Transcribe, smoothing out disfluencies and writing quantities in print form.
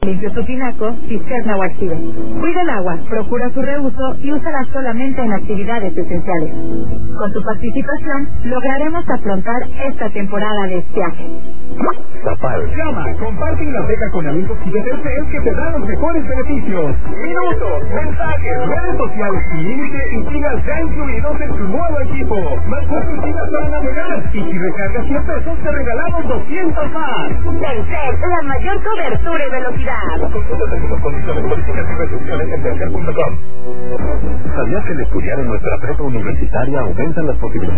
Limpia tu tinaco, cisterna o arcilla. Cuida el agua, procura su reuso y úsala solamente en actividades esenciales. Con tu participación, lograremos afrontar esta temporada de estiaje. Zapal. Llama, comparte y navega con amigos y de terceros que te dan los mejores beneficios. Minutos, mensajes, redes sociales y límite y gigas ya incluidos en tu nuevo equipo. Más 4 gigas para navegar. Y si recargas 100 pesos, te regalamos 200 más. Telcel, la mayor cobertura y velocidad. Consulta algunas condiciones, políticas y restricciones en telcel.com. ¿Sabías que al estudiar en nuestra prepa universitaria aumentan las posibilidades